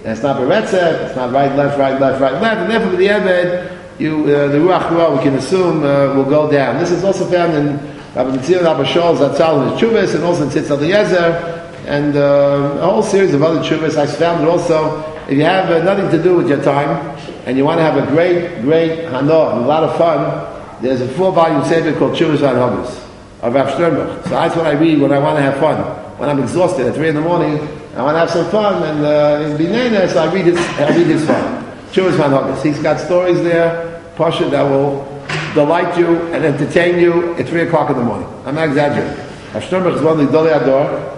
and it's not beretzeh, it's not right, left, right, left, right, left, and therefore the Eved, you, uh, the Ruach Ra, we can assume, uh, will go down. This is also found in Rabbi Nitzir Rabbi Shaul Zatzal in his Chuvas, and also in Tzitz Eliezer, and uh, a whole series of other Chuvas. I found it also, if you have uh, nothing to do with your time, and you want to have a great, great Hana, and a lot of fun, there's a four-volume sefer called Chuvas Hanhagas of Rav Sternbuch. So that's what I read when I want to have fun. When I'm exhausted at three in the morning, I want to have some fun, and uh, in Binena, so I read his, I read his fun. Chuvas Hanhagas. He's got stories there, Pasha, that will delight you and entertain you at three o'clock in the morning. I'm not exaggerating. Rav Sternbuch is one of the Gedolei Hador,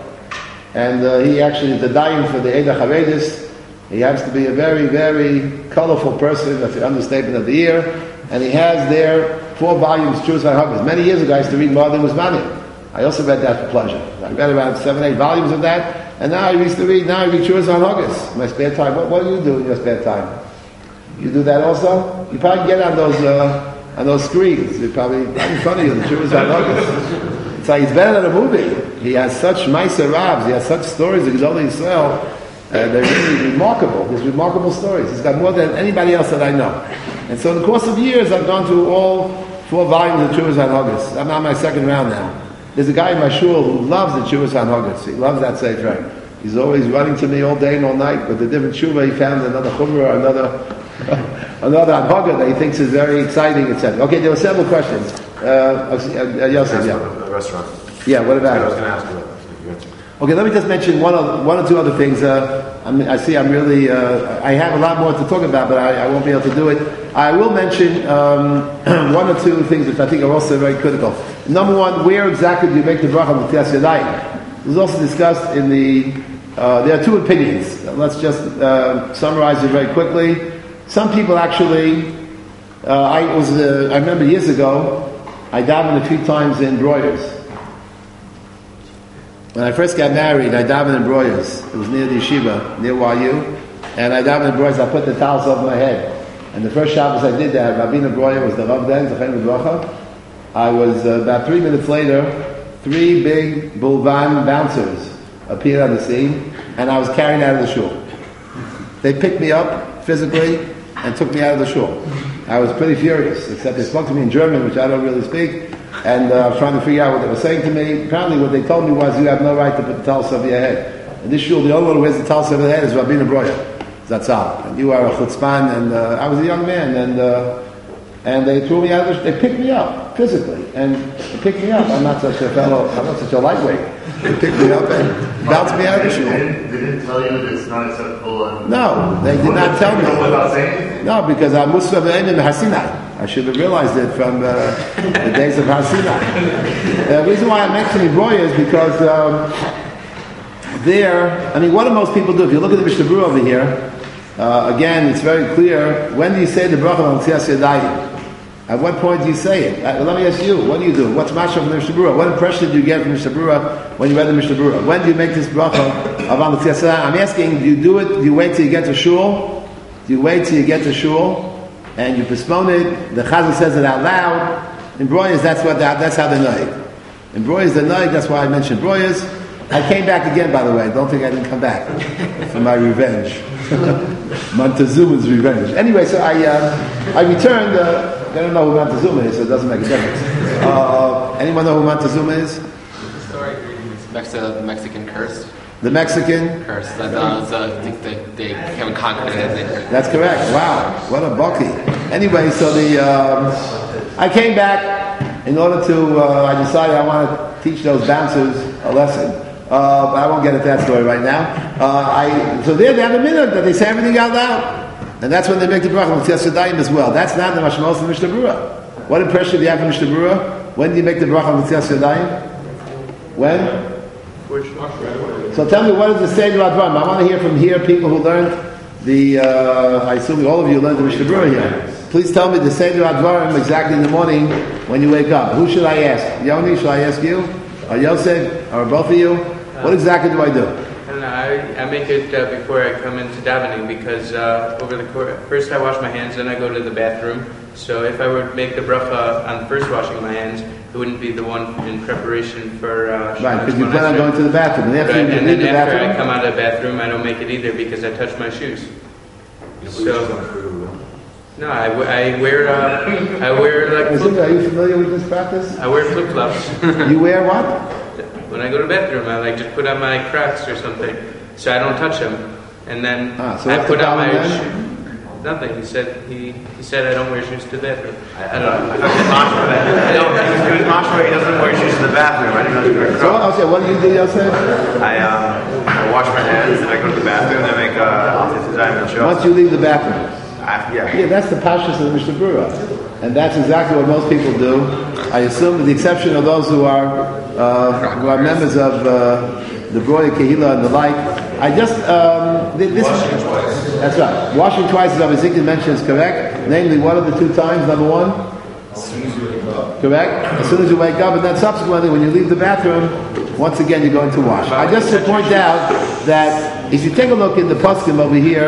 and uh, he actually is the dayan for the Eidah Chavedis. He happens to be a very, very colorful person. That's the understatement of the year. And he has there four volumes, Chuvas Hanhagas. Many years ago, I used to read Ma'adim Uzmanim. I also read that for pleasure. I read around seven, eight volumes of that. And now I used to read, now I read Chuvas Hanhagas in my spare time. What, what do you do in your spare time? You do that also? You probably get on those uh, on those screens. They're probably right in front of you, the Chuvas Hanhagas. It's like, it's better than a movie. He has such Meiser Ravs, he has such stories of Gedolei Yisrael. Uh, they're really remarkable. There's remarkable stories. He's got more than anybody else that I know. And so in the course of years, I've gone through all four volumes of Chuvas Hanhagas. I'm on my second round now. There's a guy in my shul who loves the Chuvas Hanhagas. He loves that sefer. He's always running to me all day and all night with a different tshuva. He found another chumrah, another another Hanhaga that he thinks is very exciting, et cetera. Okay, there were several questions. Uh, uh, Yosef, yeah. The restaurant. Yeah, what about I was it? going to ask you about that. Okay, let me just mention one or, one or two other things. Uh, I, mean, I see I'm really, uh, I have a lot more to talk about, but I, I won't be able to do it. I will mention um, one or two things which I think are also very critical. Number one, where exactly do you make the bracha of Netilas Yadayim? This is also discussed in the, uh, there are two opinions. Let's just uh, summarize it very quickly. Some people actually, uh, I was, uh, I remember years ago, I davened a few times in Breuers. When I first got married, I davened in Breuers. It was near the yeshiva, near Y U. And I davened in Breuers, I put the towels over my head. And the first Shabbos I did that, Rabbeinu Breuer was the Rav then, Zachem Bracha. I was, uh, about three minutes later, three big Bulvan bouncers appeared on the scene, and I was carried out of the shul. They picked me up physically and took me out of the shul. I was pretty furious, except they spoke to me in German, which I don't really speak. And uh, I was trying to figure out what they were saying to me. Apparently what they told me was, you have no right to put the talis over your head. In this shul, the only one who wears the talis over their head is Rabbeinu Breuer. That's all. And you are a chutzpan, and uh, I was a young man, and uh, and they threw me out of the, they picked me up, physically. And they picked me up. I'm not such a fellow, I'm not such a lightweight. They picked me up and bounced me out of the shul. They didn't, they didn't tell you that it's not acceptable? And No, they did not tell me. Without saying anything? No, because I'm Musaf Enim Hasinai. I should have realized it from uh, the days of Hasinai. The reason why I'm mentioning Breuer is because um, there, I mean, what do most people do? If you look at the Mishnah Berurah over here, uh, again, it's very clear. When do you say the bracha on Netilas Yadayim? At what point do you say it? Uh, let me ask you, what do you do? What's Masha from the Mishnah Berurah? What impression do you get from the Mishnah Berurah when you read the Mishnah Berurah? When do you make this bracha of Netilas Yadayim? I'm asking, do you do it, do you wait till you get to shul? Do you wait till you get to shul? And you postpone it, the Chazal says it out loud. In Breuers, that's what the, that's how they know it. In Breuers, they know it, that's why I mentioned Breuers. I came back again, by the way. Don't think I didn't come back for my revenge. Montezuma's revenge. Anyway, so I uh, I returned. Uh, I don't know who Montezuma is, so it doesn't make a difference. Uh, anyone know who Montezuma is? The story next to the Mexican curse. The Mexican Curse. That uh, was, uh, I think that they haven't conquered it. They, That's correct. Wow, what a bucky. Anyway, so the um, I came back in order to. Uh, I decided I want to teach those bouncers a lesson. Uh, but I won't get into that story right now. Uh, I so there they have a minute that they say everything out loud, and that's when they make the bracha of Netilas Yadayim as well. That's not the mashmos of the Mishnah Berurah. What impression do you have from Mishnah Berurah? When do you make the bracha of Netilas Yadayim? When? So tell me, what is the Seder Advarim? I want to hear from here people who learned the, uh, I assume all of you learned the Mishnah Berurah here. Please tell me the Seder Advarim exactly in the morning when you wake up. Who should I ask? Yoni, should I ask you? Or Yosef? Or both of you? What exactly do I do? And uh, I, I make it uh, before I come into davening because uh, over the course, first I wash my hands, then I go to the bathroom. So if I were to make the bracha on first washing my hands, it wouldn't be the one in preparation for uh, right, because you plan on going to the bathroom. And after right, you and leave then the after bathroom, I come out of the bathroom, I don't make it either because I touch my shoes. So no, I, w- I wear uh, I wear like Is it- flip, are you familiar with this practice? I wear flip flops. You wear what? When I go to the bathroom, I like just put on my Crocs or something, so I don't touch them. And then Ah, so I what's put the on my problem then? shoe. Nothing. He said he he said I don't wear shoes to the bathroom. I, I don't know. I thought Mashma that. I don't. He was Mashma. He doesn't wear shoes to the bathroom. I didn't know he wear So, Crocs. okay, what do you do, Yosef? I um, I wash my hands and I go to the bathroom and I make uh, diamond show. Once you leave the bathroom. I, yeah. Yeah, that's the pashtus of the Mishnah Berurah. And that's exactly what most people do. I assume, with the exception of those who are uh, who are members of uh, the Broya Kehila and the like. I just, um, th- this Washing twice. That's right. Washing twice, as Rabbi Zikrin mentioned, is correct. Namely, what are the two times? Number one? As soon as you wake up. Correct? As soon as you wake up, and then subsequently, when you leave the bathroom, once again, you're going to wash. I just to point out that if you take a look in the poskim over here,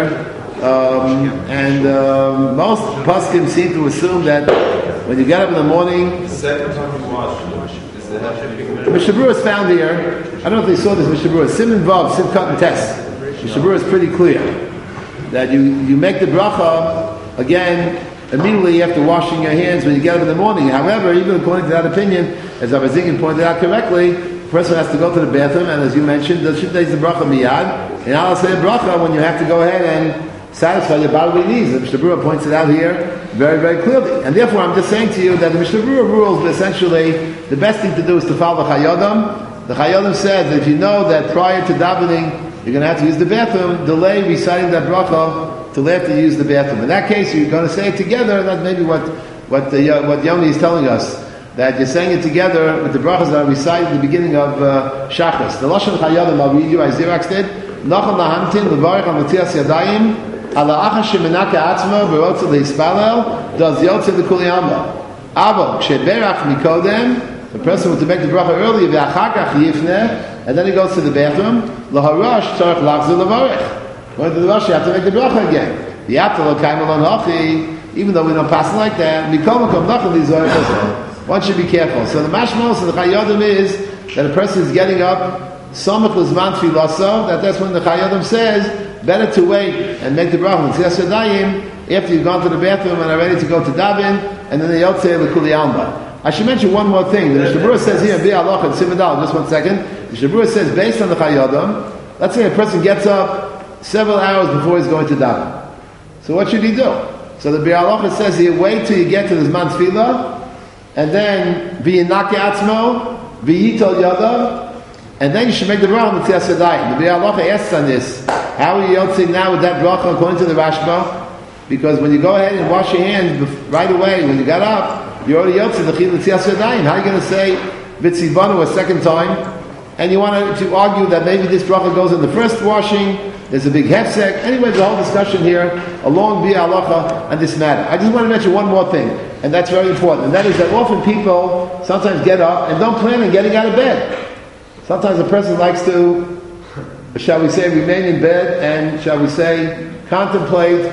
um, and um, most poskim seem to assume that when you get up in the morning, The second time you wash, is the head Mishnah Berurah is found here. I don't know if they saw this Mishnah Berurah. Simon Vav, Sim Cut and Test. Mishnah Berurah is pretty clear that you, you make the bracha again immediately after washing your hands when you get up in the morning. However, even according to that opinion, as Rabbi Zingin pointed out correctly, the person has to go to the bathroom, and as you mentioned, the should the bracha miyad. And I'll say bracha when you have to go ahead and satisfy your bodily needs. The Mishnah Berurah points it out here very, very clearly. And therefore, I'm just saying to you that the Mishnah Berurah rules that essentially the best thing to do is to follow the Chayyadam. The Chayyadam says that if you know that prior to davening you're going to have to use the bathroom, delay reciting that bracha till after you use the bathroom. In that case, you're going to say it together. That's maybe what what the, uh, what Yoni is telling us, that you're saying it together with the brachas that are recited at the beginning of uh, Shachris. The Lashon Chayyadam, I'll read you, as Zirax did. Nachal lahamtin levarich al matias yadayim. Ala acha shemenaka atzma berotza leispalel does yotze lekuli alma. Avo sheberach mikodem, the person who to make the bracha earlier ve'achakach yifneh, and then he goes to the bathroom. Laharash tzarich lachzir levarich. Going to the rush, you have to make the bracha again. V'yata lokayim alon hachi, even though we don't pass it like that. Mikol makom nachal lizorich. One should be careful. So the mashmos of the Chayyadam is that a person is getting up samach l'zman tfilaso, that that's when the Chayyadam says better to wait and make the bracha l'tzias yadayim after you've gone to the bathroom and are ready to go to daven, and then the yotzei l'kuli alma. I should mention one more thing. The Mishnah Berurah says here, Bi'alach and Simadal, just one second. The Mishnah Berurah says, based on the Chayyadam, let's say a person gets up several hours before he's going to daven. So what should he do? So the Bi'alach says here, wait till you get to the Zman Tfilah, and then V'yinake atzmo, V'yitol yadav, and then you should make the bracha l'tzias yadayim. The Bi'alach asks on this, how are you yotzing now with that bracha according to the Rashba? Because when you go ahead and wash your hands right away, when you got up, you already yotzing the chil l'tzias yadayim. How are you going to say V'tzivanu a second time? And you want to argue that maybe this bracha goes in the first washing, there's a big hefsek. Anyway, the whole discussion here, along via halacha, on this matter. I just want to mention one more thing, and that's very important, and that is that often people sometimes get up and don't plan on getting out of bed. Sometimes a person likes to, shall we say, remain in bed and, shall we say, contemplate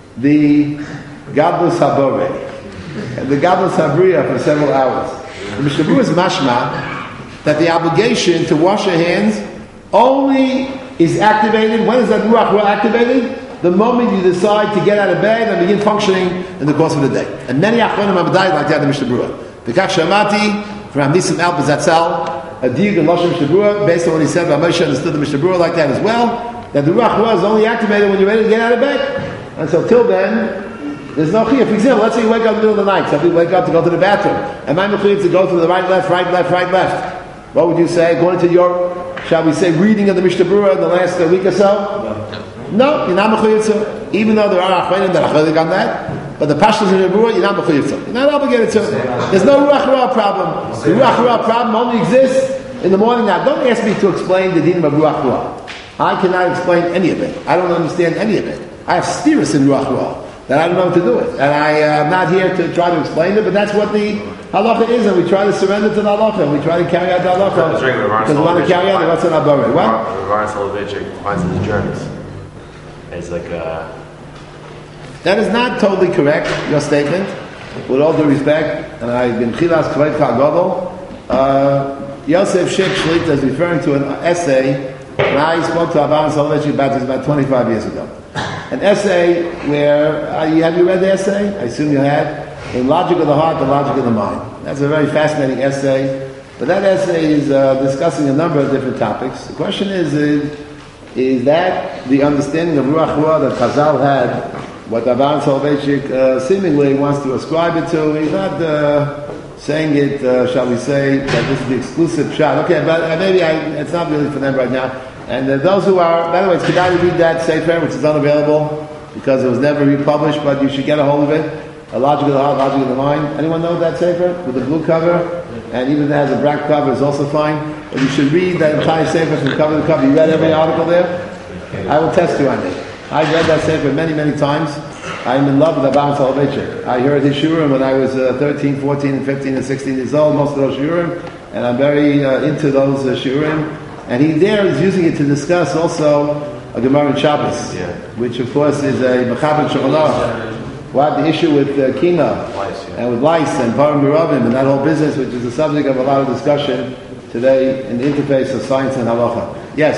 the Gadlus Habore, and the Gadlus Habriya for several hours. The Mishnah Berurah is mashma that the obligation to wash your hands only is activated. When is that ruach ruach activated? The moment you decide to get out of bed and begin functioning in the course of the day. And many achronim have died like that in the Mishnah Berurah. V'kach shamati from Nisim Al Bezatzal, a dig in Lashon Mishnah Berurah, based on what he said, Rabbi Moshe understood the Mishnah Berurah like that as well, that the ruach ruach is only activated when you're ready to get out of bed. And so till then, there's no chiyah. For example, let's say you wake up in the middle of the night. Some people wake up to go to the bathroom. Am I mechuyev to go to the right, left, right, left, right, left? What would you say, according to your, shall we say, reading of the Mishnah Berurah in the last uh, week or so? No, you're not mechuyev to. Even though there are achronim that are chaylik on that, but the pashtus of the Berurah, you're not mechuyev to. You're not obligated to. There's no ruach ruach problem. The ruach ruach problem only exists in the morning. Now, don't ask me to explain the din of ruach ruach. I cannot explain any of it. I don't understand any of it. I have steerus in ruach ruach. then I don't know what to do it. And I, uh, I'm not here to try to explain it, but that's what the halacha is, and we try to surrender to the halacha, and we try to carry out the halacha. Because we want to carry out the what's in our What? Rav Soloveitchik finds in his journeys. It's like uh That is not totally correct, your statement, with all due respect, and I've been chilas kvayt ka'gadol. Uh, Yosef Shik Shlita is referring to an essay, and I spoke to Abaran Soloveitchik about this about twenty-five years ago. An essay where, uh, you, have you read the essay? I assume you had. In Logic of the Heart, the Logic of the Mind. That's a very fascinating essay, but that essay is uh, discussing a number of different topics. The question is, is, is that the understanding of Ruach Ruah that Chazal had, what Abaran Soloveitchik uh, seemingly wants to ascribe it to? He's not uh, saying it, uh, shall we say, that this is the exclusive shot. Okay, but uh, maybe I, it's not really for them right now. And uh, those who are, by the way, it's Kedai to read that Sefer, which is unavailable because it was never republished, but you should get a hold of it. A Logic of the Heart, Logic of the Mind. Anyone know that Sefer? With the blue cover? And even if it has a black cover, it's also fine. But you should read that entire Sefer from cover to cover. You read every article there? I will test you on it. I've read that Sefer many, many times. I'm in love with Abaran Soloveitchik. I heard his shiurim when I was uh, thirteen, fourteen, and fifteen, and sixteen years old, most of those shiurim. And I'm very uh, into those uh, shiurim. And he there is using it to discuss also a Gemara in Shabbos, yeah. Which of course is a Mechaber Shulchan. What the issue with uh, Kina lice, yeah. And with lice and Param Miravim and that whole business, which is the subject of a lot of discussion today in the interface of science and halacha. Yes?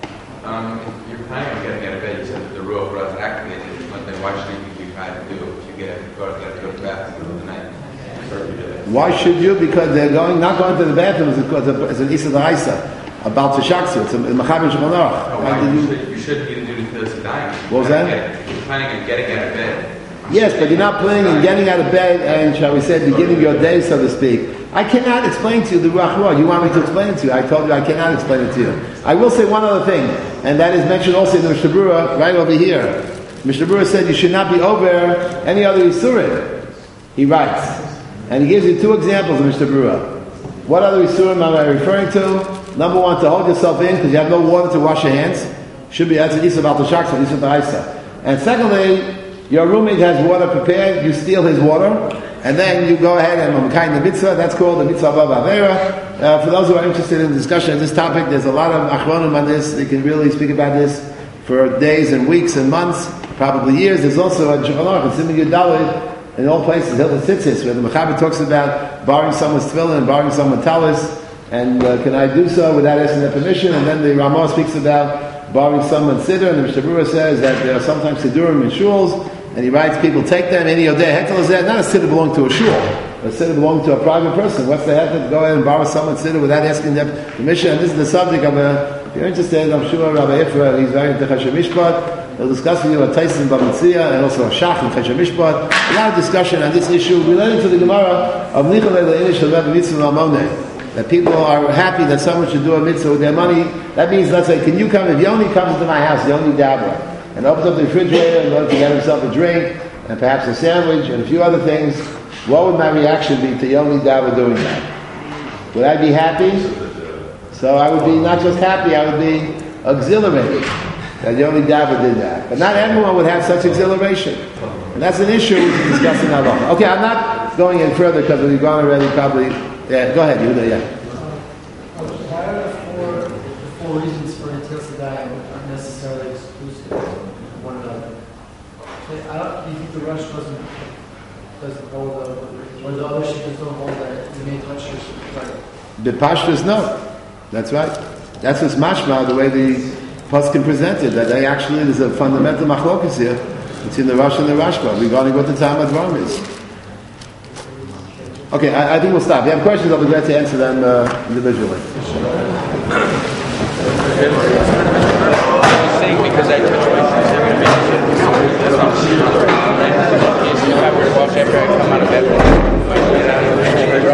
Um, if you're planning on getting out of bed, you said that the Ruach Ruah is activated, but then why should you be trying to do it if you get up, go to go to the bathroom in the middle of the night? Why should you? Because they're going, not going to the bathroom is an Isa D'Aisa, about Teshaksu, it's a Mechaber Shulchan Aruch. Oh, why? You should, you should be doing it to dying. What was that? Get, you're planning on getting out of bed. Yes, but you're not planning on getting out of bed and, shall we say, beginning your day, so to speak. I cannot explain to you the Ruach Ruah. You want me to explain it to you? I told you I cannot explain it to you. I will say one other thing, and that is mentioned also in the Mishnah Berurah, right over here. Mishnah Berurah said you should not be over any other Yisurim. He writes. And he gives you two examples of Mishnah Berurah. What other Yisurim am I referring to? Number one, to hold yourself in because you have no water to wash your hands. Should be, that's an Isa Bal Teshaksu, Isa D'Aisa. And secondly, your roommate has water prepared, you steal his water, and then you go ahead and kind the mitzvah, that's called the mitzvah Bava Avera. Uh, for those who are interested in the discussion of this topic, there's a lot of achronim on this, they can really speak about this for days and weeks and months, probably years. There's also a Shulchan Aruch, in Yudalid, in all places, Hilchos Tzitzis, where the Mechaber talks about borrowing someone's tefillin and borrowing someone's talis, and uh, can I do so without asking their permission? And then the Ramah speaks about borrowing someone's siddur, and the Mishnah Berurah says that there are sometimes siddurim in shuls, and he writes, people take them, any odeh hetel is that, not a siddur belonging to a shul, but a siddur belonging to a private person. What's the hetel to go ahead and borrow someone's siddur without asking their permission? And this is the subject of a, if you're interested, I'm sure Rabbi Ifra, he's very into Chesed Mishpat, he'll discuss with you a Tyson Bamitzia, and also a Shach in Chesed Mishpat, a lot of discussion on this issue related to the Gemara of Nicholay Le'inish Le'Rebbe Mitzvah Lamoneh. That people are happy that someone should do a mitzvah with their money. That means, let's say, can you come, if Yoni comes to my house, Yoni Dabra, and opens up the refrigerator and goes to get himself a drink, and perhaps a sandwich, and a few other things, what would my reaction be to Yoni Dabra doing that? Would I be happy? So I would be not just happy, I would be exhilarated that Yoni Dabra did that. But not everyone would have such exhilaration. And that's an issue we can discuss in Halacha. Okay, I'm not going in further because we've gone already probably. Yeah, go ahead, Yehuda, yeah. Why are the four, the four reasons for Netilas Yadayim aren't necessarily exclusive of one another? I don't, do you think the Rush doesn't, doesn't hold, a, or the other shikkas don't hold that you may touch your right? The Pashtas, no. That's right. That's what's mashma, the way the Paskin presented, that they actually, there's a fundamental machlokas here between the Rush and the Rashba regarding what the time of Dvarim is. Okay, I, I think we'll stop. If you have questions, I'll be glad to answer them uh, individually. I was saying because I touch my shoes every minute. That's not if I were to wash after I come out of bed.